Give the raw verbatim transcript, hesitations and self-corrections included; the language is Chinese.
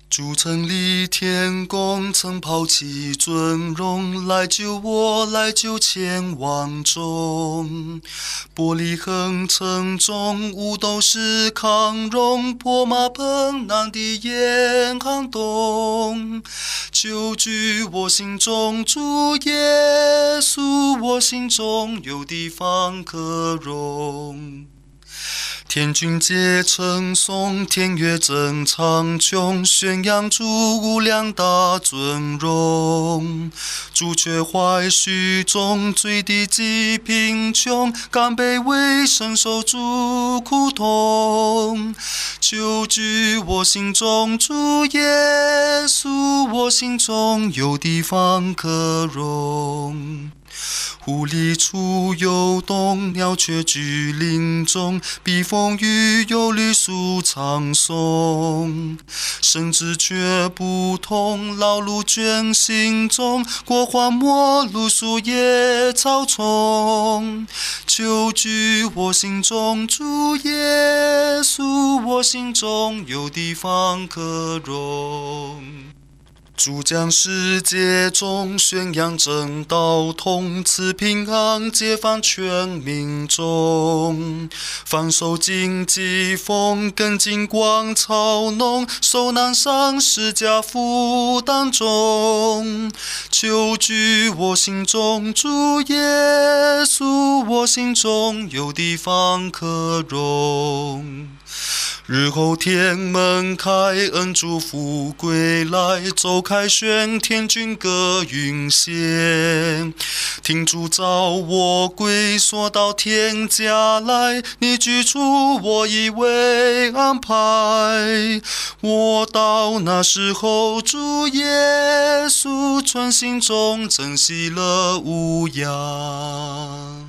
主曾立天宫，曾抛弃尊荣，来救我，来救千万众。玻璃横城中，五斗士抗荣，破马奔南的严寒冬。救居我心中，主耶稣，我心中有地方可容。天君皆称颂，天乐正苍穹，宣扬主无量大尊荣。主却怀虚中，最低极贫穷，甘卑微身受主苦痛。救居我心中，主耶稣，我心中有地方可容。狐狸出又动，鸟雀居林中，避风雨有绿树苍松。生之却不同，劳碌倦心中，过花陌露树野草丛。救居我心中，主耶稣，我心中有地方可容。主将世界中宣扬正道统，赐平安解放全民众。反手荆棘风，根金光草浓，受难上十架负担重。救居我心中，主耶稣，我心中有地方可容。日后天门开，恩主福归来，走开宣天君歌云仙。听主召我归，说到天家来，你居处我已为安排。我到那时候，主耶稣存心中珍惜了无恙。